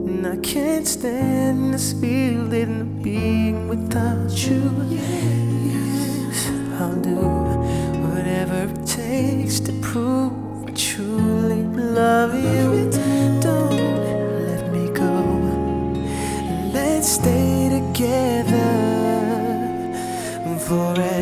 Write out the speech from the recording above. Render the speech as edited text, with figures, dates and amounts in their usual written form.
And I can't stand this feeling of being without you. Yes, I'll do whatever it takes to prove I truly love you. Don't let me go. Let's stay together forever.